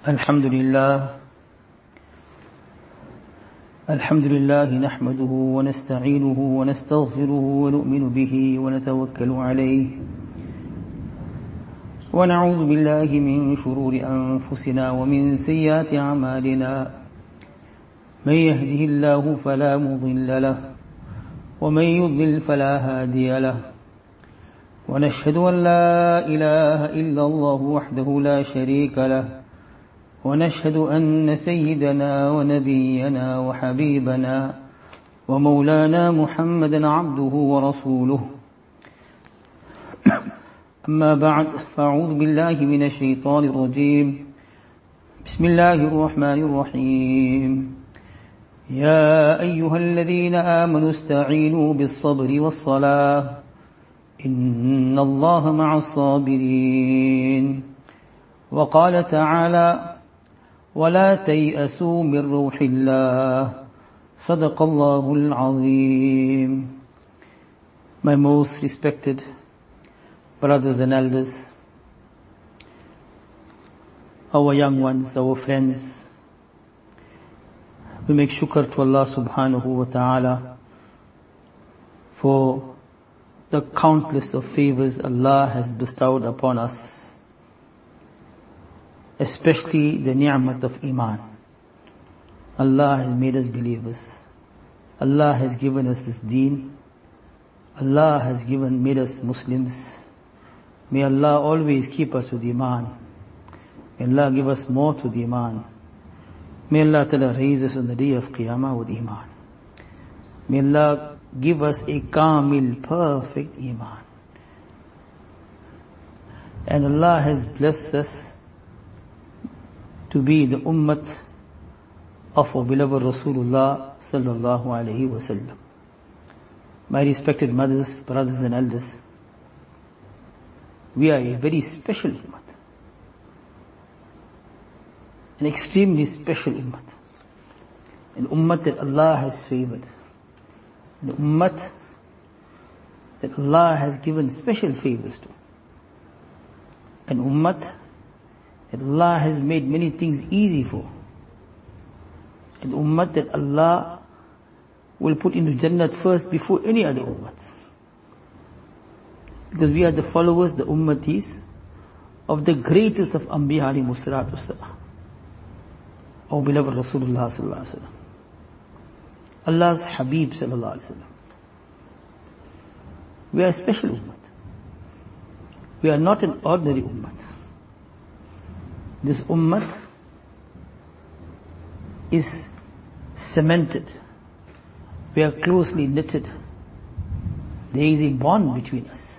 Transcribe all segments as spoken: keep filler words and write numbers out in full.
الحمد لله الحمد لله نحمده ونستعينه ونستغفره ونؤمن به ونتوكل عليه ونعوذ بالله من شرور أنفسنا ومن سيئات أعمالنا من يهده الله فلا مضل له ومن يضلل فلا هادي له ونشهد أن لا إله إلا الله وحده لا شريك له ونشهد أن سيدنا ونبينا وحبيبنا ومولانا محمدا عبده ورسوله أما بعد فأعوذ بالله من الشيطان الرجيم بسم الله الرحمن الرحيم يا أيها الذين آمنوا استعينوا بالصبر والصلاة إن الله مع الصابرين وقال تعالى ولا تيأسوا من روح الله صدق الله العظيم. My most respected brothers and elders, our young ones, our friends, we make shukr to Allah subhanahu wa ta'ala for the countless of favors Allah has bestowed upon us, especially the ni'mat of Iman. Allah has made us believers. Allah has given us this deen. Allah has given, made us Muslims. May Allah always keep us with Iman. May Allah give us more to the Iman. May Allah Ta'ala raise us on the day of Qiyamah with Iman. May Allah give us a kamil, perfect Iman. And Allah has blessed us to be the ummat of our beloved Rasulullah sallallahu alayhi wa sallam. My respected mothers, brothers and elders, we are a very special ummat. An extremely special ummat. An ummat that Allah has favored. An ummat that Allah has given special favors to. An ummat that Allah has made many things easy for. An ummah that Allah will put into Jannat first before any other ummahs. Because we are the followers, the ummatis of the greatest of Anbiya alayhimu salatu wassalam, our beloved Rasulullah sallallahu alaihi wasallam, Allah's Habib sallallahu alaihi wasallam. We are a special ummah. We are not an ordinary ummah. This ummah is cemented. We are closely knitted. There is a bond between us.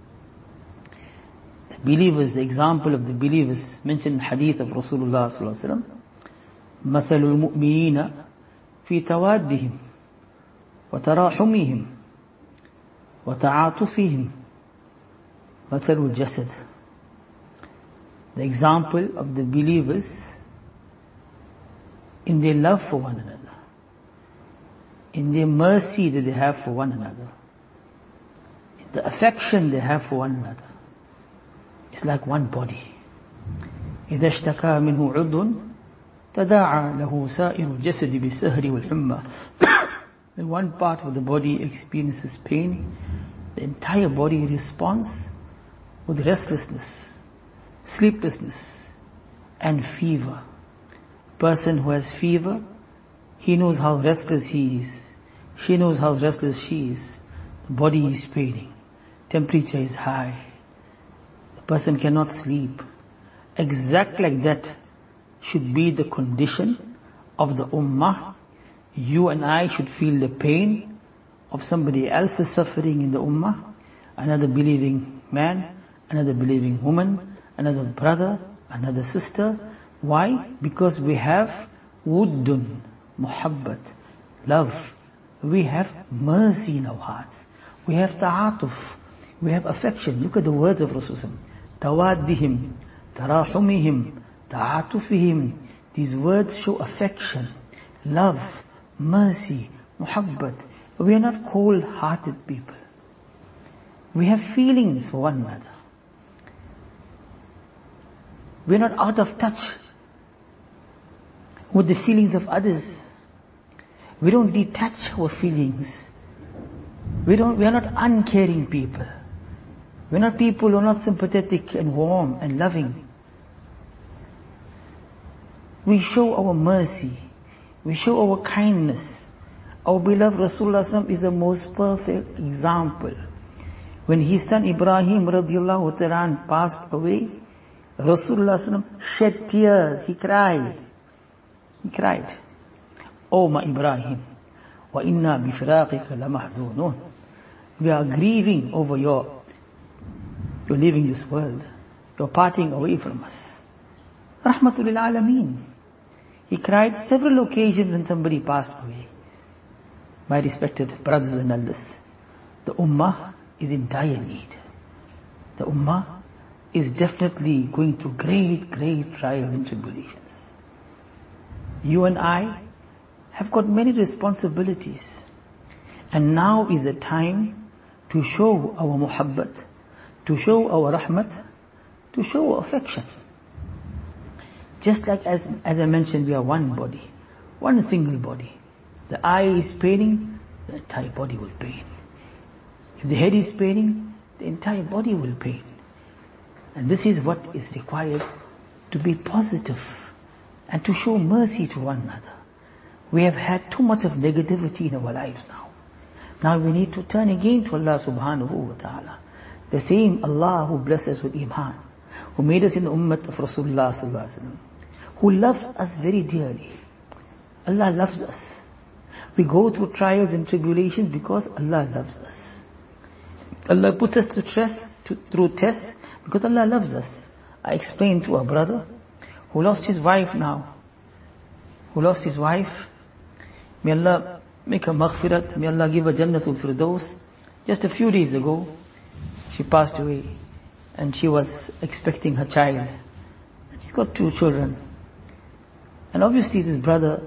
The believers, the example of the believers mentioned in hadith of Rasulullah sallallahu alaihi wasallam, مثل المؤمنين في توادهم وتراحمهم وتعاطفهم مثل الجسد. The example of the believers in their love for one another, in their mercy that they have for one another, in the affection they have for one another. It's like one body. إذا اشتكى منه عضو تداعى له سائر الجسد بالسهر والحمى. When one part of the body experiences pain, the entire body responds with restlessness, sleeplessness, and fever. Person who has fever, he knows how restless he is. She knows how restless she is. The body is paining. Temperature is high. The person cannot sleep. Exactly like that should be the condition of the ummah. You and I should feel the pain of somebody else's suffering in the ummah. Another believing man, another believing woman, another brother, another sister. Why? Because we have wuddun, muhabbat, love. We have mercy in our hearts. We have ta'atuf. We have affection. Look at the words of Rasulullah. Tawaddihim, tarahumihim, ta'atufihim. These words show affection, love, mercy, muhabbat. We are not cold-hearted people. We have feelings for one another. We're not out of touch with the feelings of others. We don't detach our feelings. We don't, we are not uncaring people. We're not people who are not sympathetic and warm and loving. We show our mercy. We show our kindness. Our beloved Rasulullah is the most perfect example. When his son Ibrahim radiallahu ta'ala passed away, Rasulullah shed tears. He cried. He cried. Oh my Ibrahim, wa inna bi firaqika lamahzunun. We are grieving over your, you're leaving this world. You're parting away from us. Rahmatul lil alameen. He cried several occasions when somebody passed away. My respected brothers and elders, the ummah is in dire need. The ummah is definitely going through great, great trials and tribulations. You and I have got many responsibilities. And now is the time to show our muhabbat, to show our rahmat, to show our affection. Just like as, as I mentioned, we are one body, one single body. The eye is paining, the entire body will pain. If the head is paining, the entire body will pain. And this is what is required, to be positive and to show mercy to one another. We have had too much of negativity in our lives now. Now we need to turn again to Allah subhanahu wa ta'ala. The same Allah who blesses us with iman, who made us in the ummah of Rasulullah sallallahu alaihi wasallam, who loves us very dearly. Allah loves us. We go through trials and tribulations because Allah loves us. Allah puts us to test, to, through tests because Allah loves us. I explained to a brother who lost his wife now. Who lost his wife. May Allah make her maghfirat. May Allah give her Jannatul Firdaus. Just a few days ago, she passed away. And she was expecting her child. She's got two children. And obviously this brother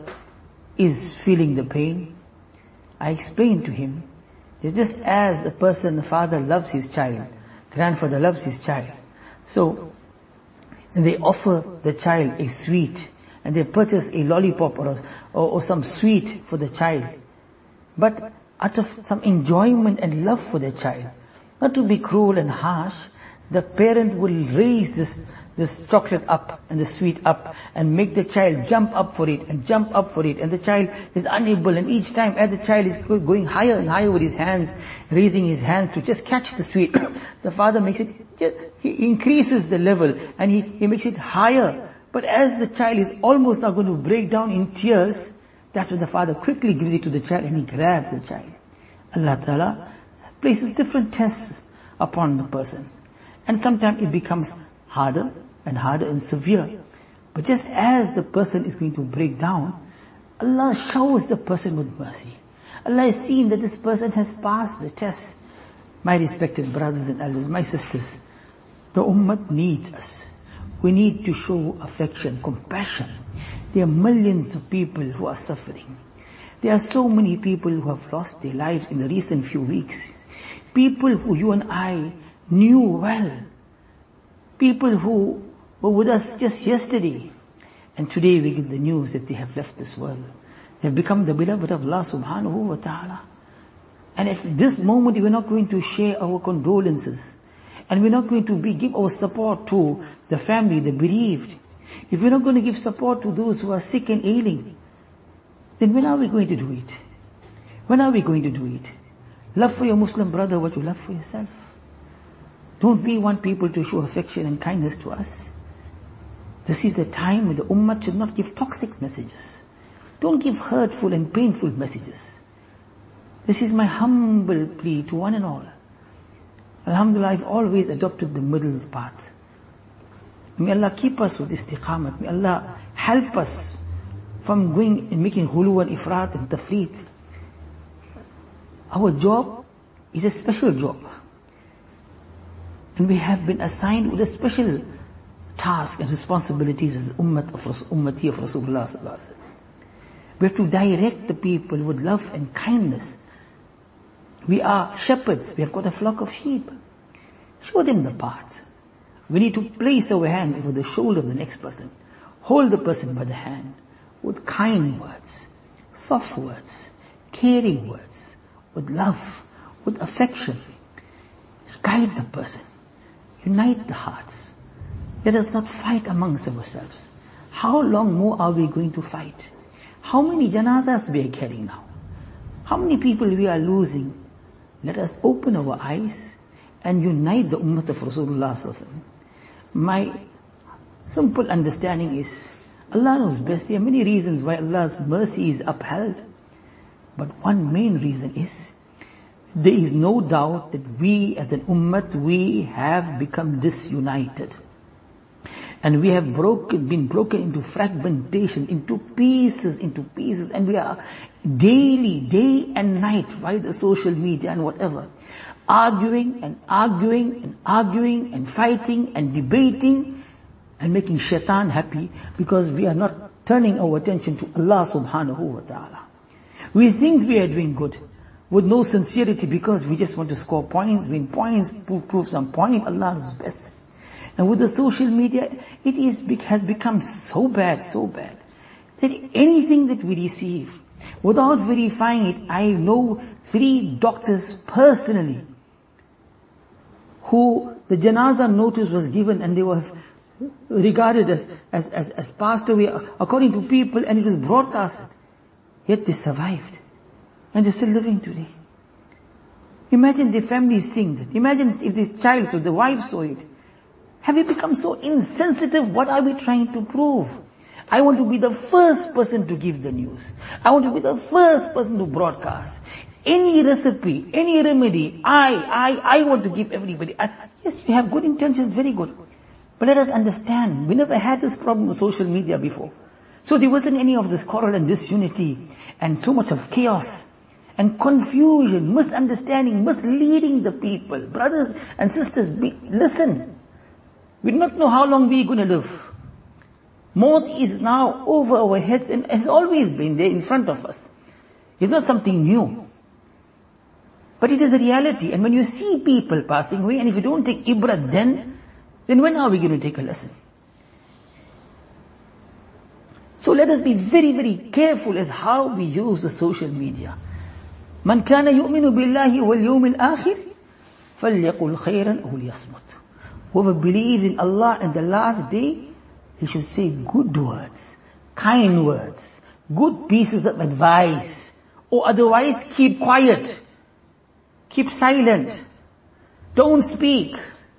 is feeling the pain. I explained to him, it's just as a person, the father loves his child, grandfather loves his child. So, they offer the child a sweet, and they purchase a lollipop or, a, or, or some sweet for the child. But out of some enjoyment and love for the child, not to be cruel and harsh, the parent will raise this this chocolate up and the sweet up and make the child jump up for it and jump up for it, and the child is unable, and each time as the child is going higher and higher with his hands, raising his hands to just catch the sweet, the father makes it, he increases the level and he, he makes it higher. But as the child is almost now going to break down in tears, that's when the father quickly gives it to the child and he grabs the child. Allah Ta'ala places different tests upon the person. And sometimes it becomes harder and harder and severe. But just as the person is going to break down, Allah showers the person with mercy. Allah has seen that this person has passed the test. My respected brothers and elders, my sisters, the ummah needs us. We need to show affection, compassion. There are millions of people who are suffering. There are so many people who have lost their lives in the recent few weeks. People who you and I knew well. People who were with us just yesterday. And today we get the news that they have left this world. They have become the beloved of Allah subhanahu wa ta'ala. And at this moment we're not going to share our condolences. And we're not going to be, give our support to the family, the bereaved. If we're not going to give support to those who are sick and ailing, then when are we going to do it? When are we going to do it? Love for your Muslim brother what you love for yourself. Don't we want people to show affection and kindness to us? This is the time when the ummah should not give toxic messages. Don't give hurtful and painful messages. This is my humble plea to one and all. Alhamdulillah, I've always adopted the middle path. May Allah keep us with istiqamat. May Allah help us from going and making ghulu and ifrat and tafreet. Our job is a special job. And we have been assigned with a special task and responsibilities as ummat of ummati of Rasulullah sallallahu alaihi wasallam. We have to direct the people with love and kindness. We are shepherds. We have got a flock of sheep. Show them the path. We need to place our hand over the shoulder of the next person. Hold the person by the hand. with kind words, soft words, caring words, with love, with affection. Guide the person. Unite the hearts. Let us not fight amongst ourselves. How long more are we going to fight? How many janazas we are carrying now? How many people we are losing? Let us open our eyes and unite the ummah of Rasulullah sallallahu alaihi wasallam. My simple understanding is, Allah knows best. There are many reasons why Allah's mercy is upheld. But one main reason is, there is no doubt that we as an ummah, we have become disunited. And we have broken, been broken into fragmentation, into pieces, into pieces. And we are daily, day and night, via the social media and whatever, arguing and arguing and arguing and fighting and debating and making shaitan happy because we are not turning our attention to Allah subhanahu wa ta'ala. We think we are doing good with no sincerity because we just want to score points, win points, prove, prove some point. Allah knows best. And with the social media, it is, has become so bad, so bad, that anything that we receive, without verifying it, I know three doctors personally who the janazah notice was given and they were regarded as, as, as, as passed away according to people, and it was broadcasted. Yet they survived. And they're still living today. Imagine the family seeing that. Imagine if the child saw, the wife saw it. Have we become so insensitive? What are we trying to prove? I want to be the first person to give the news. I want to be the first person to broadcast. Any recipe, any remedy, I, I, I want to give everybody. I, yes, we have good intentions, very good. But let us understand, we never had this problem with social media before. So there wasn't any of this quarrel and disunity and so much of chaos and confusion, misunderstanding, misleading the people. Brothers and sisters, be, listen. We do not know how long we are going to live. Maut is now over our heads and has always been there in front of us. It's not something new. But it is a reality. And when you see people passing away, and if you don't take ibrat then, then when are we going to take a lesson? So let us be very, very careful as how we use the social media. Man kana yu'minu billahi wal yawmil akhir, falyaqul khayran aw liyasmut. Whoever believes in Allah and the last day, he should say good words, kind words, good pieces of advice, or otherwise keep quiet, keep silent, don't speak,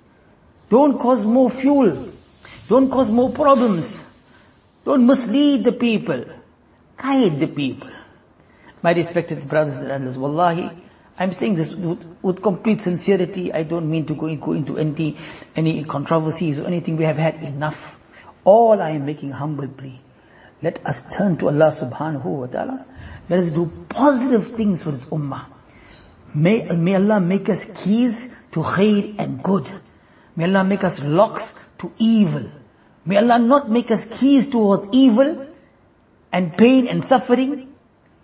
don't cause more fuel, don't cause more problems, don't mislead the people, guide the people. My respected brothers and sisters, wallahi, I'm saying this with, with complete sincerity. I don't mean to go, in, go into any, any controversies or anything. We have had enough. All I am making a humble plea. Let us turn to Allah subhanahu wa ta'ala. Let us do positive things for this ummah. May, may Allah make us keys to khair and good. May Allah make us locks to evil. May Allah not make us keys towards evil and pain and suffering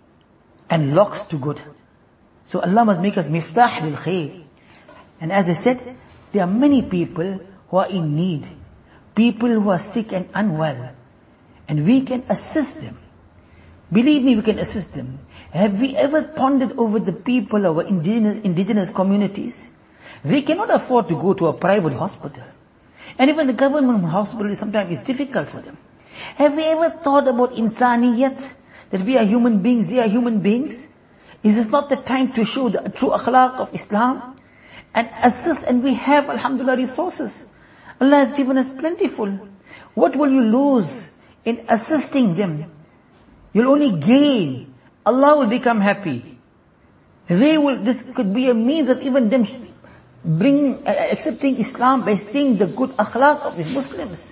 and locks to good. So Allah must make us miftah lil khair. And as I said, there are many people who are in need. People who are sick and unwell. And we can assist them. Believe me, we can assist them. Have we ever pondered over the people of our indigenous, indigenous communities? They cannot afford to go to a private hospital. And even the government hospital sometimes is difficult for them. Have we ever thought about insaniyat? That we are human beings, they are human beings? Is this not the time to show the true akhlaq of Islam? And assist, and we have, alhamdulillah, resources. Allah has given us plentiful. What will you lose in assisting them? You'll only gain. Allah will become happy. They will, this could be a means of even them bring, uh, accepting Islam by seeing the good akhlaq of the Muslims.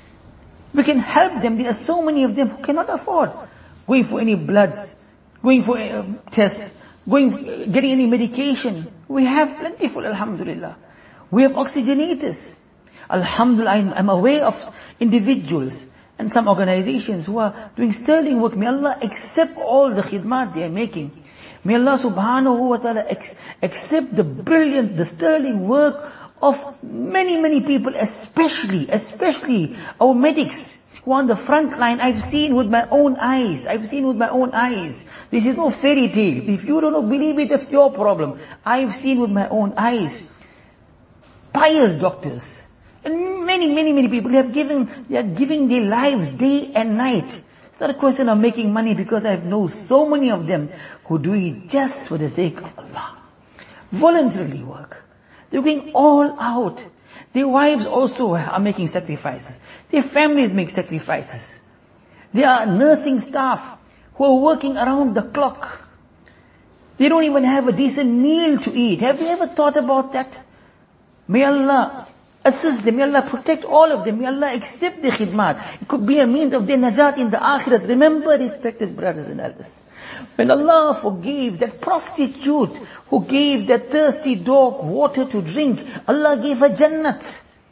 We can help them. There are so many of them who cannot afford going for any bloods, going for uh, tests, going, uh, getting any medication. We have plentiful, alhamdulillah. We have oxygenators. Alhamdulillah, I'm, I'm aware of individuals and some organizations who are doing sterling work. May Allah accept all the khidmat they are making. May Allah subhanahu wa ta'ala ex- accept the brilliant, the sterling work of many, many people, especially, especially our medics, who are on the front line. I've seen with my own eyes. I've seen with my own eyes. This is no fairy tale. If you don't believe it, that's your problem. I've seen with my own eyes. Pious doctors. And many, many, many people have given, they are giving their lives day and night. It's not a question of making money, because I know so many of them who do it just for the sake of Allah. Voluntarily work. They're going all out. Their wives also are making sacrifices. Their families make sacrifices. There are nursing staff who are working around the clock. They don't even have a decent meal to eat. Have you ever thought about that? May Allah assist them. May Allah protect all of them. May Allah accept the khidmat. It could be a means of their najat in the akhirat. Remember, respected brothers and elders, when Allah forgave that prostitute who gave that thirsty dog water to drink, Allah gave her Jannat.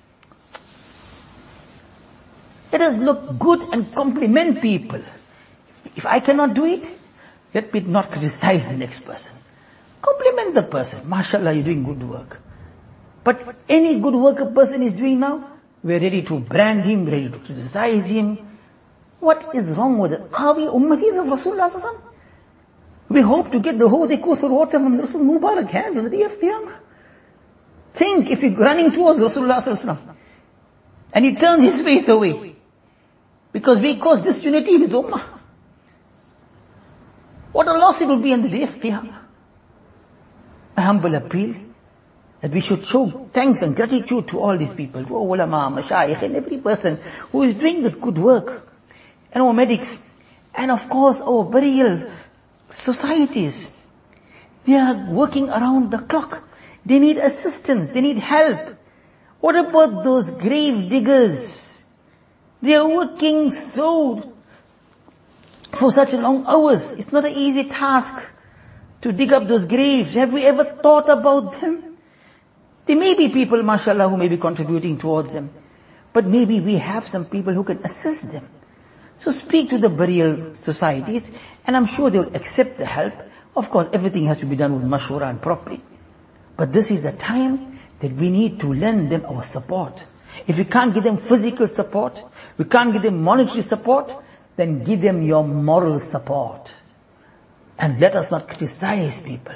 Let us look good and compliment people. If I cannot do it, let me not criticize the next person. Compliment the person. MashaAllah, you're doing good work. But any good work a person is doing now, we're ready to brand him, ready to criticize him. What is wrong with it? Are we ummatis of Rasulullah sallallahu alaihi wasallam? We hope to get the whole Kawthar water from Rasul Mubarak hands on the day of Qiyamah. Think if you're running towards Rasulullah sallallahu alaihi wasallam and he turns his face away because we cause disunity in his ummah, what a loss it will be on the day of Qiyamah. A humble appeal that we should show thanks and gratitude to all these people, to our ulama, mashayikh, and every person who is doing this good work, and our medics, and of course our burial societies. They are working around the clock. They need assistance. They need help. What about those grave diggers? They are working so for such long hours. It's not an easy task to dig up those graves. Have we ever thought about them? There may be people, mashallah, who may be contributing towards them. But maybe we have some people who can assist them. So speak to the burial societies, and I'm sure they will accept the help. Of course, everything has to be done with mashwara and properly. But this is the time that we need to lend them our support. If we can't give them physical support, we can't give them monetary support, then give them your moral support. And let us not criticize people.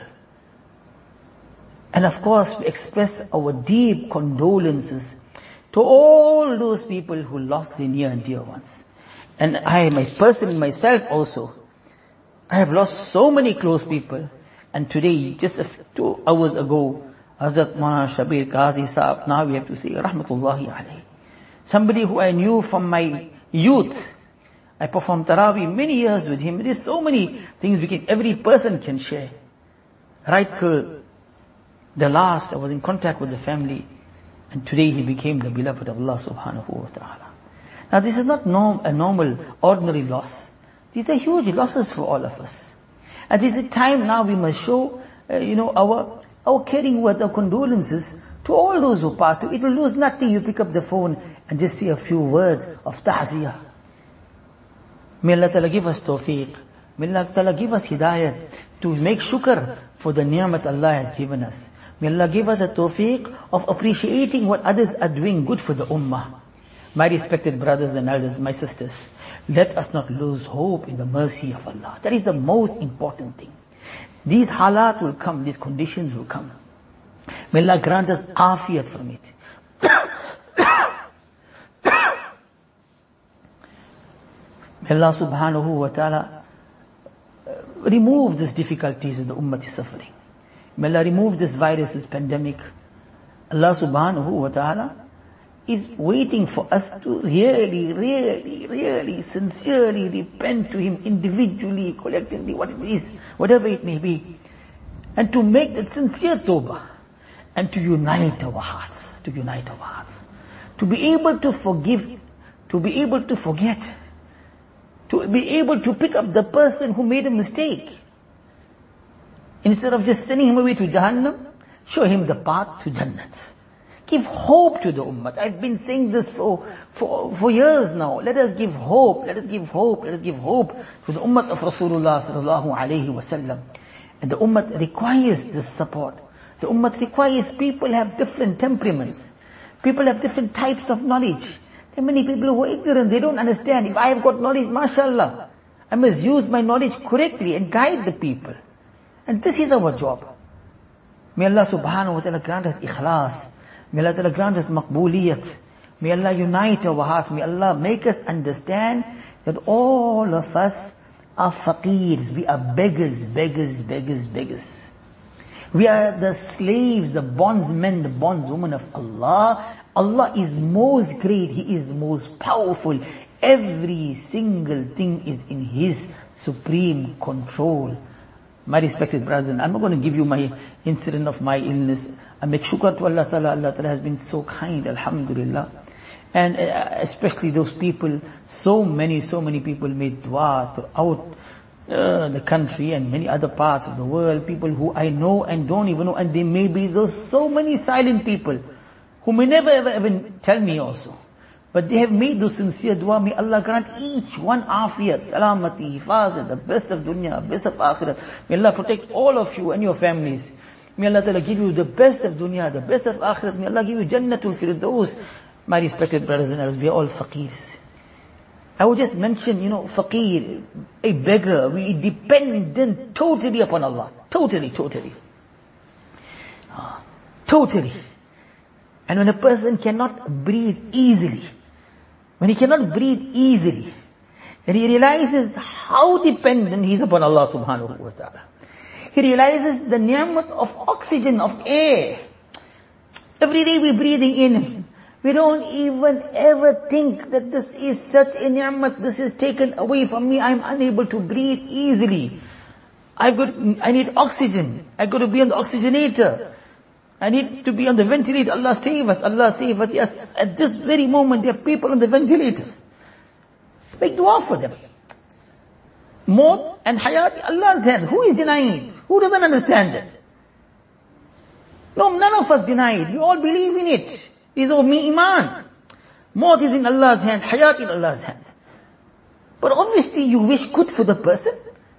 And of course, we express our deep condolences to all those people who lost their near and dear ones. And I, my person, myself also, I have lost so many close people. And today, just a few, two hours ago, Hazrat Maulana Shabir Qazi Saab, now we have to say, Rahmatullahi alayhi. Somebody who I knew from my youth. I performed Taraweeh many years with him. There's so many things we can, every person can share. Right till the last, I was in contact with the family. And today he became the beloved of Allah subhanahu wa ta'ala. Now this is not norm, a normal, ordinary loss. These are huge losses for all of us. And this is a time now we must show, uh, you know, our, our caring words, our condolences to all those who passed. It will lose nothing. You pick up the phone and just say a few words of ta'ziyah. May Allah Ta'ala give us tawfiq. May Allah Ta'ala give us hidayat to make shukr for the ni'mat Allah has given us. May Allah give us a tawfiq of appreciating what others are doing good for the ummah. My respected brothers and elders, my sisters, let us not lose hope in the mercy of Allah. That is the most important thing. These halat will come, these conditions will come. May Allah grant us afiyat from it. May Allah subhanahu wa ta'ala remove these difficulties in the ummah is suffering. May Allah remove this virus, this pandemic. Allah subhanahu wa ta'ala is waiting for us to really, really, really, sincerely repent to Him individually, collectively, what it is, whatever it may be. And to make that sincere tawbah. And to unite our hearts, to unite our hearts. To be able to forgive, to be able to forget. To be able to pick up the person who made a mistake. Instead of just sending him away to Jahannam, show him the path to Jannat. Give hope to the ummah. I've been saying this for, for, for years now. Let us give hope, let us give hope, let us give hope to the ummah of Rasulullah sallallahu alayhi wa sallam. And the ummah requires this support. The ummah requires, people have different temperaments. People have different types of knowledge. There are many people who are ignorant, they don't understand. If I have got knowledge, mashallah, I must use my knowledge correctly and guide the people. And this is our job. May Allah subhanahu wa ta'ala grant us ikhlas. May Allah ta'ala grant us maqbooliyat. May Allah unite our hearts. May Allah make us understand that all of us are faqirs. We are beggars, beggars, beggars, beggars. We are the slaves, the bondsmen, the bondswomen of Allah. Allah is most great. He is most powerful. Every single thing is in His supreme control. My respected brothers, and I'm not going to give you my incident of my illness. I make shukr to Allah Ta'ala. Allah Ta'ala has been so kind, alhamdulillah. And especially those people, so many, so many people made dua throughout uh, the country and many other parts of the world. People who I know and don't even know. And there may be those so many silent people who may never ever even tell me also. But they have made those sincere dua. May Allah grant each one afiyat, salamati, hifazat, the best of dunya, best of akhirat. May Allah protect all of you and your families. May Allah Ta'ala give you the best of dunya, the best of akhirat. May Allah give you jannatul firdaus. My respected brothers and sisters, we are all faqirs. I would just mention, you know, faqir, a beggar. We are dependent totally upon Allah. Totally, totally. Ah, totally. And when a person cannot breathe easily, when he cannot breathe easily, then he realizes how dependent he is upon Allah subhanahu wa ta'ala. He realizes the ni'mat of oxygen, of air. Every day we're breathing in. We don't even ever think that this is such a ni'mat, this is taken away from me, I'm unable to breathe easily. I've got, I need oxygen. I've got to be on the oxygenator. I need to be on the ventilator. Allah save us, Allah save us. Yes, at this very moment there are people on the ventilator. Make dua for them. Maut and hayat, Allah's hands. Who is denying it? Who doesn't understand it? No, none of us deny it. We all believe in it. It is our iman. Maut is in Allah's hands, hayat in Allah's hands. But obviously you wish good for the person.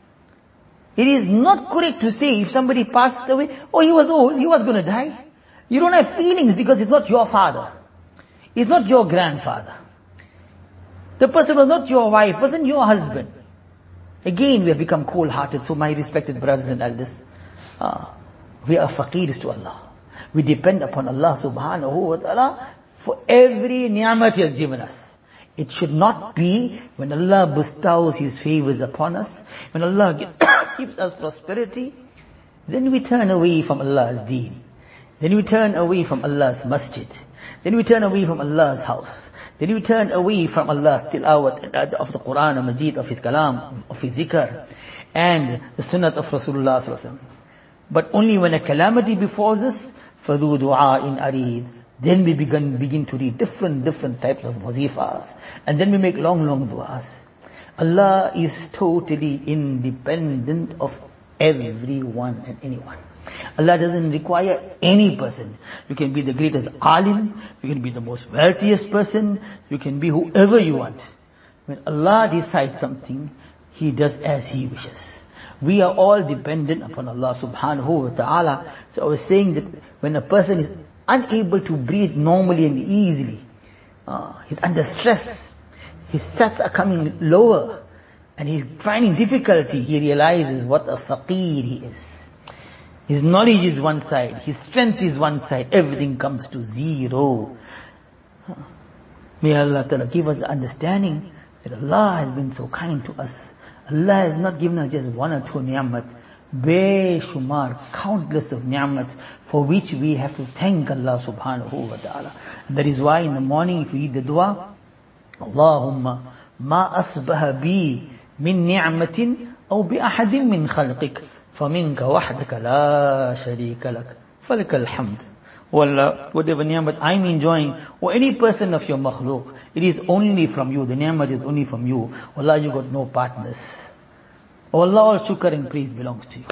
It is not correct to say if somebody passes away, oh, he was old, he was going to die. You don't have feelings because it's not your father. It's not your grandfather. The person was not your wife, wasn't your husband. Again, we have become cold-hearted. So my respected brothers and elders, uh, we are faqirs to Allah. We depend upon Allah subhanahu wa ta'ala for every ni'mat He has given us. It should not be when Allah bestows His favors upon us, when Allah gives us prosperity, then we turn away from Allah's deen. Then we turn away from Allah's masjid. Then we turn away from Allah's house. Then we turn away from Allah's tilawat of the Quran and Majid, of His kalam, of His zikr, and the sunnah of Rasulullah sallallahu alaihi wasallam. But only when a calamity befalls us, فَذُو دُعَاءٍ أَرِيدٍ, then we begin, begin to read different, different types of wazifas. And then we make long, long du'as. Allah is totally independent of everyone and anyone. Allah doesn't require any person. You can be the greatest alim, you can be the most wealthiest person, you can be whoever you want. When Allah decides something, He does as He wishes. We are all dependent upon Allah subhanahu wa ta'ala. So I was saying that when a person is unable to breathe normally and easily, uh, he's under stress, his sats are coming lower, and he's finding difficulty, he realizes what a faqir he is. His knowledge is one side, his strength is one side, everything comes to zero. May Allah Ta'ala give us the understanding that Allah has been so kind to us. Allah has not given us just one or two ni'mat, Beshumar, countless of ni'mats for which we have to thank Allah subhanahu wa ta'ala. And that is why in the morning if we read the dua, Allahumma ma asbaha bi min ni'matin aw bi ahadin min khalqik faminka wahdaka la sharika lak falakal hamd. Wallah, whatever ni'mat I'm enjoying, or any person of your makhluk, it is only from you. The ni'mat is only from you. Wallah, you got no partners. Allah, all shukr and praise belongs to you.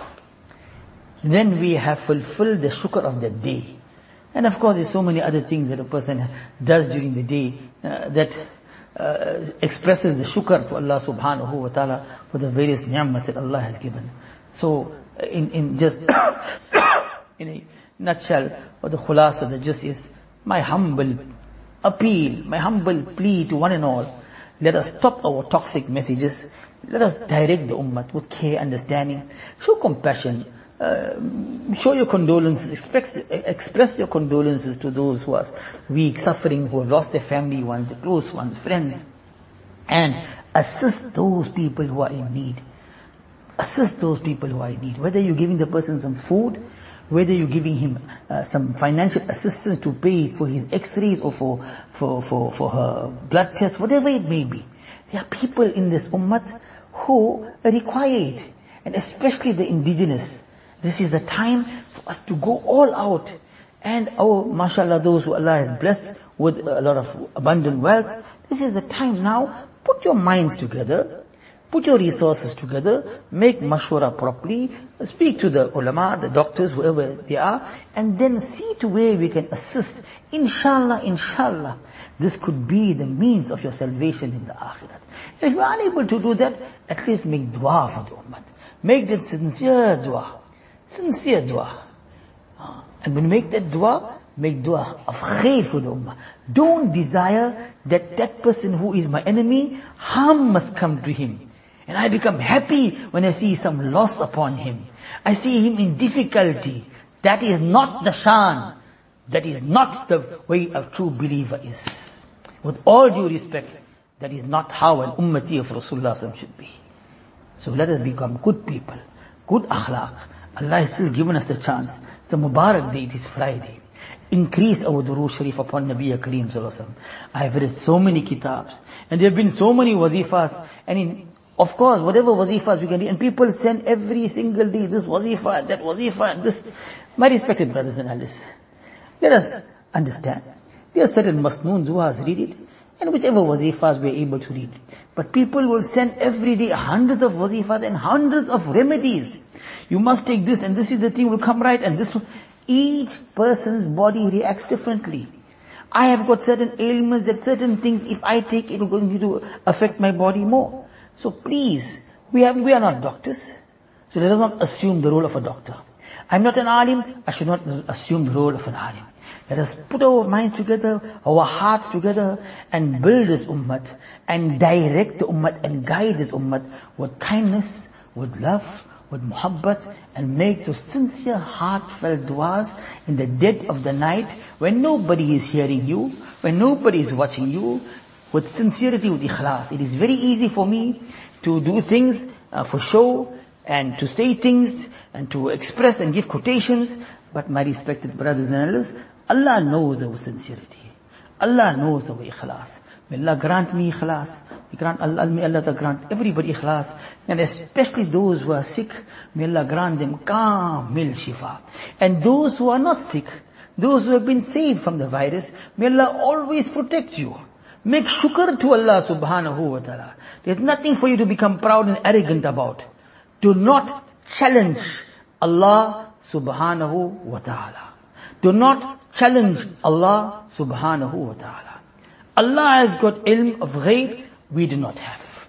Then we have fulfilled the shukr of the day. And of course, there's so many other things that a person does during the day uh, that uh, expresses the shukr to Allah subhanahu wa ta'ala for the various ni'mats that Allah has given. So, in, in just, in a nutshell, or the khulasa, the just is my humble appeal, my humble plea to one and all, let us stop our toxic messages. Let us direct the ummah with care, understanding. Show compassion. Uh, show your condolences. Express, express your condolences to those who are weak, suffering, who have lost their family ones, their close ones, friends. And assist those people who are in need. Assist those people who are in need. Whether you're giving the person some food, whether you're giving him uh, some financial assistance to pay for his x-rays or for, for, for, for her blood tests, whatever it may be. There are people in this ummah who require it. And especially the indigenous. This is the time for us to go all out. And our, mashallah, those who Allah has blessed with a lot of abundant wealth, this is the time now. Put your minds together. Put your resources together, make mashwara properly, speak to the ulama, the doctors, whoever they are, and then see to where we can assist. Inshallah, inshallah, this could be the means of your salvation in the akhirat. If you are unable to do that, at least make dua for the ummah. Make that sincere dua. Sincere dua. Uh, and when you make that dua, make dua of khair for the ummah. Don't desire that that person who is my enemy, harm must come to him. And I become happy when I see some loss upon him. I see him in difficulty. That is not the shan. That is not the way a true believer is. With all due respect, that is not how an ummati of Rasulullah should be. So let us become good people, good akhlaq. Allah has still given us a chance. It's a Mubarak day, it is Friday. Increase our durood sharif upon Nabi Kareem sallallahu alaihi wasallam. I have read so many kitabs, and there have been so many wazifas, and in Of course, whatever wazifas we can read, and people send every single day this wazifa, that wazifa, this. My respected brothers and elders, let us understand. There are certain masnoon du'as, read it, and whichever wazifas we are able to read. But people will send every day hundreds of wazifas and hundreds of remedies. You must take this, and this is the thing will come right, and this will. Each person's body reacts differently. I have got certain ailments that certain things, if I take, it will going to affect my body more. So please, we have, we are not doctors. So let us not assume the role of a doctor. I'm not an alim, I should not assume the role of an alim. Let us put our minds together, our hearts together, and build this ummah, and direct the ummah, and guide this ummah with kindness, with love, with muhabbat, and make those sincere, heartfelt du'as in the dead of the night, when nobody is hearing you, when nobody is watching you, with sincerity, with ikhlas. It is very easy for me to do things uh, for show, and to say things, and to express and give quotations, but my respected brothers and elders, Allah knows our sincerity. Allah knows our ikhlas. May Allah grant me ikhlas. May, grant Allah, may Allah grant everybody ikhlas. And especially those who are sick, may Allah grant them kamil shifa. And those who are not sick, those who have been saved from the virus, may Allah always protect you. Make shukr to Allah subhanahu wa ta'ala. There's nothing for you to become proud and arrogant about. Do not challenge Allah subhanahu wa ta'ala. Do not challenge Allah subhanahu wa ta'ala. Allah has got ilm of ghaib, we do not have.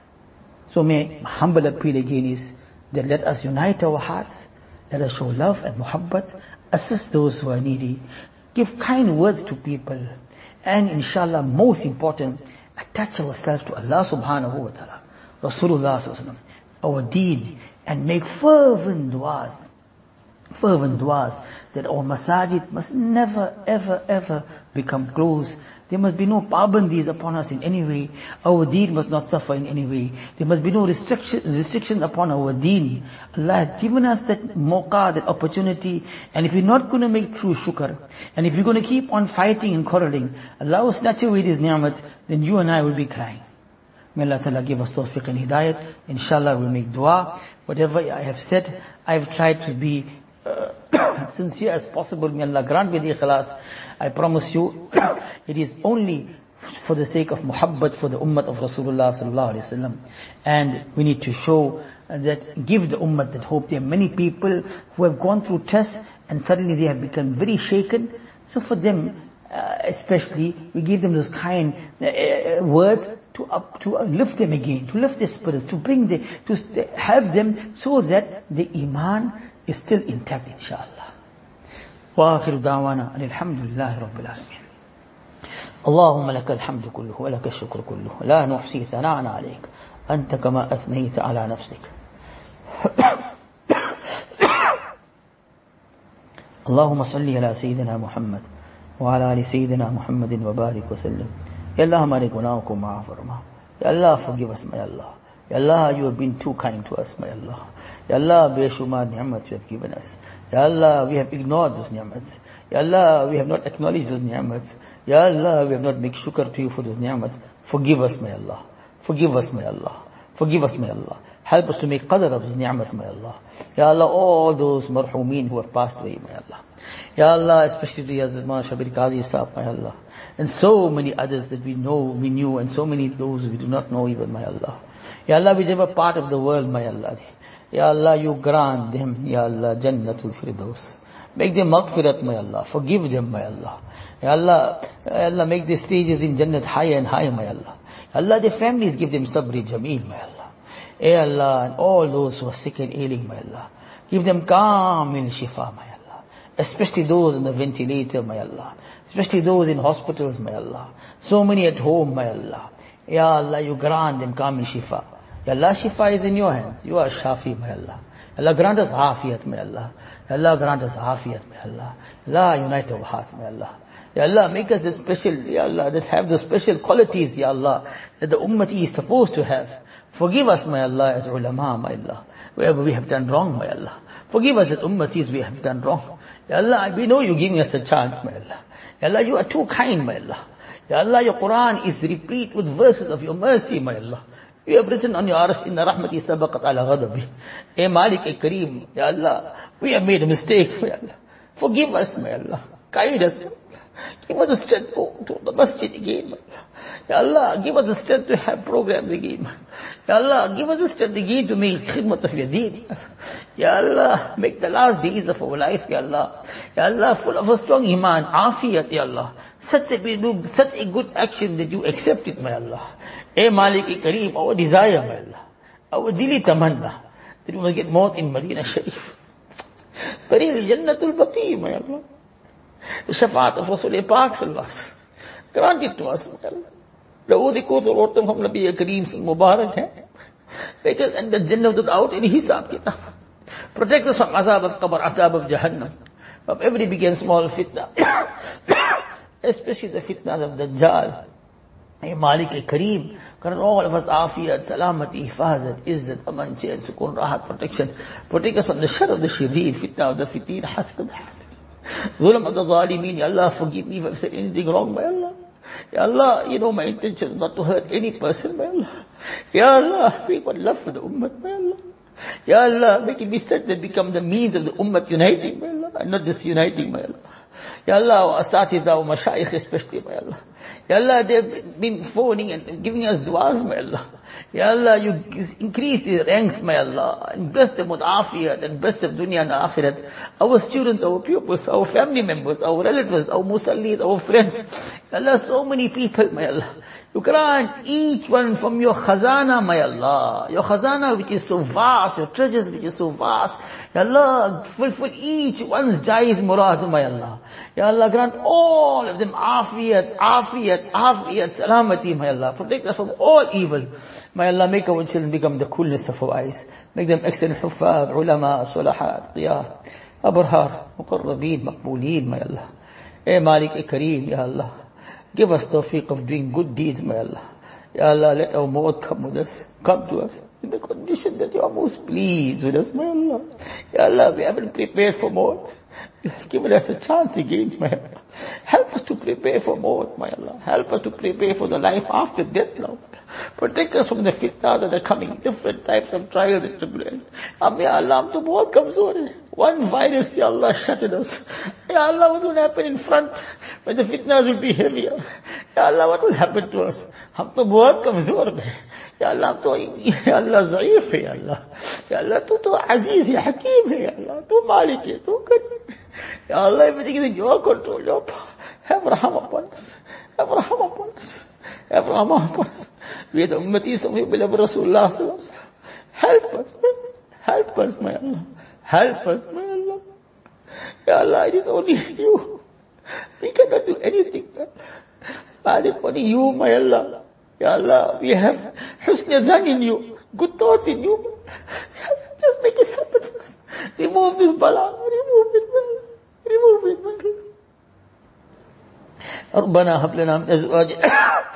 So my humble appeal again is that let us unite our hearts, let us show love and muhabbat, assist those who are needy, give kind words to people, and inshallah, most important, attach ourselves to Allah subhanahu wa ta'ala, Rasulullah sallallahu alaihi wasallam, our deen, and make fervent du'as, fervent du'as, that our masajid must never, ever, ever become closed. There must be no pabandis upon us in any way. Our deen must not suffer in any way. There must be no restriction, restriction upon our deen. Allah has given us that mawqa, that opportunity. And if we're not going to make true shukr, and if we're going to keep on fighting and quarreling, Allah will snatch away this ni'mat, then you and I will be crying. May Allah Ta'ala give us tawfiq and hidayat. Inshallah we'll make dua. Whatever I have said, I've tried to be uh, sincere as possible. May Allah grant me the ikhlas. I promise you, it is only for the sake of muhabbat for the ummah of Rasulullah sallallahu alaihi wasallam. And we need to show that, give the ummah that hope. There are many people who have gone through tests and suddenly they have become very shaken. So for them, uh, especially, we give them those kind uh, words to up, to lift them again, to lift their spirits, to bring them, to help them so that the iman is still intact, inshallah. وآخر دعوانا أن الحمد لله رب العالمين. اللهم لك الحمد كله ولك الشكر كله لا نحصي ثناء عليك أنت كما أثنيت على نفسك. اللهم صل على سيدنا محمد وعلى آل سيدنا محمد وبارك وسلم. Ya Allah, हमारे गुनाहों को माफ फरमा. Ya Allah, forgive us, my Allah. Ya Allah, you have been too kind to us, my Allah. Ya Allah, beshumar ni'mat you have given us. Ya Allah, we have ignored those ni'mats. Ya Allah, we have not acknowledged those ni'mats. Ya Allah, we have not made shukr to you for those ni'mats. Forgive us, my Allah. Forgive us, my Allah. Forgive us, my Allah. Help us to make qadr of those ni'mats, my Allah. Ya Allah, all those marhumeen who have passed away, my Allah. Ya Allah, especially Hazrat Maulana Shabir Qazi Sahab, my Allah. And so many others that we know, we knew, and so many those we do not know even, my Allah. Ya Allah, whichever part of the world, my Allah. Ya Allah, you grant them, Ya Allah, Jannatul Firdaus. Make them maghfirat, my Allah. Forgive them, my Allah. Ya Allah, Ya Allah, make their stages in Jannat higher and higher, my Allah. Ya Allah, their families, give them sabri jameel, my Allah. Ya Allah, and all those who are sick and ailing, my Allah. Give them kamil shifa, my Allah. Especially those on the ventilator, my Allah. Especially those in hospitals, my Allah. So many at home, my Allah. Ya Allah, you grant them kamil shifa. Ya Allah, shifa is in your hands. You are Shafi, my Allah. Ya Allah, grant us afiyat, my Allah. Ya Allah, grant us afiyat, my Allah. Ya Allah, unite our hearts, my Allah. Ya Allah, make us the special, Ya Allah, that have the special qualities, Ya Allah, that the ummati is supposed to have. Forgive us, my Allah, as ulama, my Allah, wherever we have done wrong, my Allah. Forgive us as ummatis we have done wrong. Ya Allah, we know you're giving us a chance, my Allah. Ya Allah, you are too kind, my Allah. Ya Allah, your Quran is replete with verses of your mercy, my Allah. You have written on your arsh, inna rahmati sabaqat ala ghadabi. Eh Malik, eh Kareem, Ya Allah, we have made a mistake, my Allah. Forgive us, my Allah. Guide us. Give us the strength to go to the masjid again, my Allah. Ya Allah, give us the strength to have programs again. Ya Allah, give us the strength again to make khidmat of your deen. Ya Allah, make the last days of our life, Ya Allah. Ya Allah, full of a strong iman, afiyat, Ya Allah. Such that we do such a good action that you accept it, my Allah. Eh Malik, eh Kareem, our desire, my Allah. Our dili tamanna, that we must get maut in Medina Sharif. Paril Jannatul Baqi, my Allah. The shafaat of Rasul Pak sallallahu alaihi wasallam. Grant it to us, my Allah. Dawood ko to ortam hum Nabi Kareem Mubarak hai. Make us enter Jannah without any hisab kitab. Protect us from azab of qabr, azab of Jahannam, of every big and small fitna. Especially the fitna of Dajjal. Hey Malik Kareem, grant all of us afiyat, salamati, hifazat, izzat, aman, chair, sukun, rahat, protection. Protect us from the shar of the shirin, fitna of the fitin, hasad, hasad. Zulm of the zalimeen. Ya Allah, forgive me if I've said anything wrong, my Allah. Ya Allah, you know my intention is not to hurt any person, my Allah. Ya Allah, make one love for the ummah, my Allah. Ya Allah, make it be such that become the means of the ummah uniting, my Allah, and not disuniting, my Allah. Ya Allah, our asatidha, our mashayikh especially, my Allah. Ya Allah, they've been phoning and giving us du'as, my Allah. Ya Allah, you increase their ranks, my Allah, and bless them with afiyat, and bless them dunya and akhirat. Our students, our pupils, our family members, our relatives, our musallis, our friends. Ya Allah, so many people, my Allah. You grant each one from your khazana, my Allah. Your khazana which is so vast, your treasures which is so vast. Ya Allah, fulfill each one's jaiz murad, my Allah. Ya Allah, grant all of them afiyat, afiyat, afiyat, salamati, my Allah. Protect us from all evil. My Allah, make our children become the coolness of our eyes. Make them excellent huffaz, ulama, salahat, qiyah, abrahar, muqarrabeen, maqbooleen, my Allah. Eh Malik, eh Kareem, Ya Allah. Give us tawfiq of doing good deeds, my Allah. Ya Allah, let our maut come with us, come to us in the condition that you are most pleased with us, my Allah. Ya Allah, we haven't prepared for maut. You have given us a chance again, my Allah. Help us to prepare for maut, my Allah. Help us to prepare for the life after death, Lord. Protect us from the fitna that are coming, different types of trials and tribulations. Am Ya Allah, hum to bahut kamzor hai. One virus, Ya Allah, shattered us. Ya Allah, what will happen in front when the fitnas will be heavier? Ya Allah, what will happen to us? Hum to bahut kamzor hai. Ya Allah, hum to, Ya Allah, zaif hai, Ya Allah. Ya Allah, tu to aziz hai, hakeem hai, Ya Allah. Tu malik hai, tu kareem. Ya Allah, everything is in your control, your power. Have raham upon us. Have raham upon us. Have raham upon us. We are the ummatis of your beloved Rasulullah sallallahu alaihi wasallam. Help us, help us, my Allah. Help us, my Allah. Ya Allah, it is only you. We cannot do anything. Malik, only you, my Allah. Ya Allah, we have husn dhan in you, good thoughts in you. Just make it happen for us. Remove this bala, remove it, man. Remove it, man. ربنا هب لنا من أزواجنا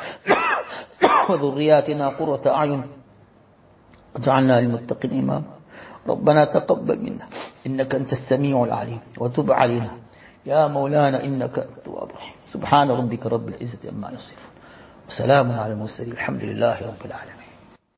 وذرياتنا قرة أعين واجعلنا للمتقين إماما ربنا تقبل منا إنك أنت السميع العليم وتب علينا يا مولانا إنك التواب الرحيم سبحان ربك رب العزة عما يصفون وسلام على المرسلين الحمد لله رب العالمين.